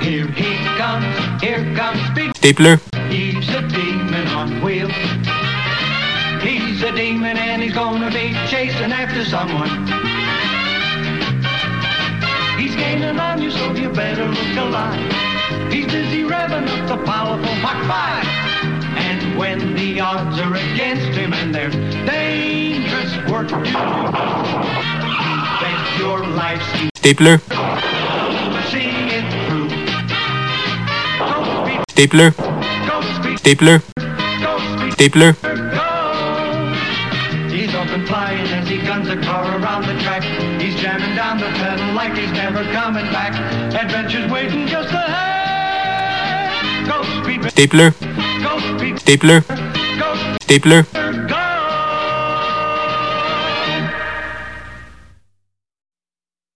Here comes Speed. Stapler. He's a demon on wheels. He's a demon and he's gonna be chasing after someone. He's gaining on you, so you better look alive. He's busy revving up the powerful Mach 5. And when the odds are against him and there's dangerous work to do, he bet your life. Stapler. See it through. Go Speed. Stapler. Go Speed. Stapler. Go Speed. Stapler. Go! He's up and flying as he guns a car around the track. He's jamming down the pedal like he's never coming back. Adventure's waiting just ahead. Go Speed. Stapler. Go Speed. Stapler. Go Stapler.